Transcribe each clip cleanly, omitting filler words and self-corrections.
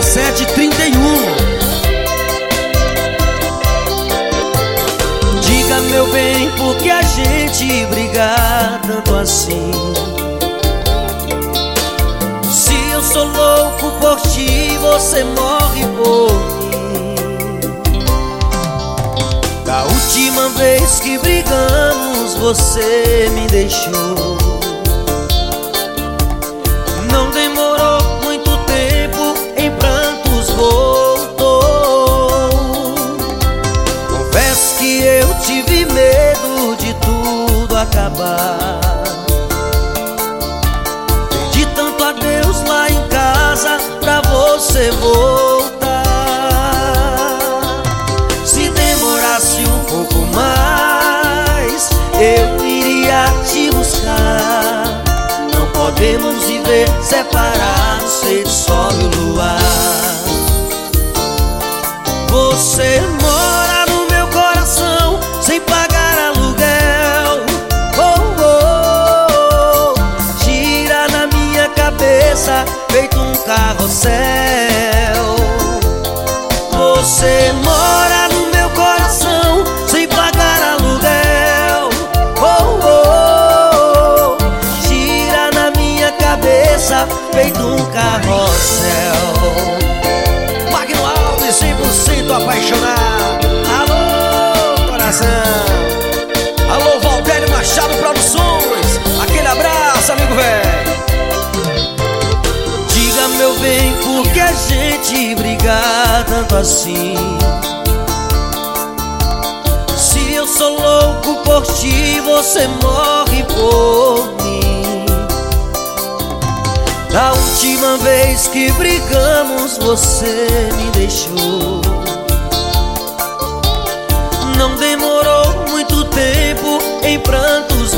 17h31. Diga, meu bem, por que a gente briga tanto assim? Se eu sou louco por ti, você morre por mim. Da última vez que brigamos, você me deixou. Não demorou muito tempo, em prantos voltou. Confesso que eu tive medo de tudo acabar. Pedi tanto a Deus lá em casa pra você voltar. Se demorasse um pouco mais, eu iria te buscar. Não podemos viver separados, feito sol e o luar. Você mora no meu coração sem pagar aluguel. Oh, oh, oh. Gira na minha cabeça feito um carrossel. Você mora no meu coração sem pagar aluguel. Oh, oh, oh. Gira na minha cabeça feito um carrossel. Magno Alves, 100% apaixonado. Alô, coração. Alô, Valdério Machado Produções. Aquele abraço, amigo velho. Diga, meu bem, por que a gente briga tanto assim? Se eu sou louco por ti, você morre por mim. Da última vez que brigamos, você me deixou. Não demorou muito tempo, em prantos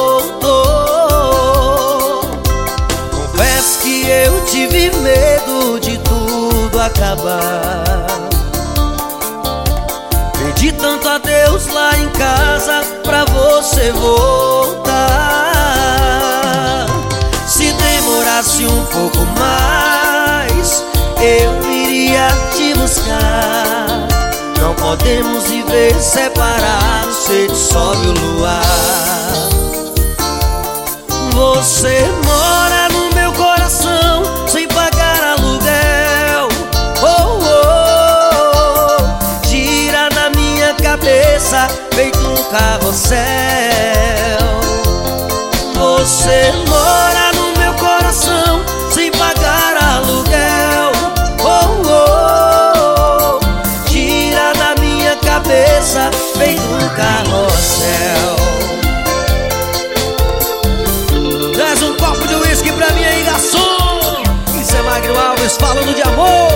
voltou. Confesso que eu tive medo de tudo acabar. Pedi tanto a Deus lá em casa pra você voltar. Se demorasse um pouco mais, eu iria te buscar. Não podemos viver separados, feito sol e o luar. Você mora no meu coração sem pagar aluguel. Oh, oh, oh. Gira na minha cabeça feito um carrossel. Você mora no meu coração sem pagar aluguel. Oh, oh, oh. Gira na minha cabeça feito um carrossel. Traz um copo de uísque pra mim aí, garçom. Isso é Magno Alves falando de amor.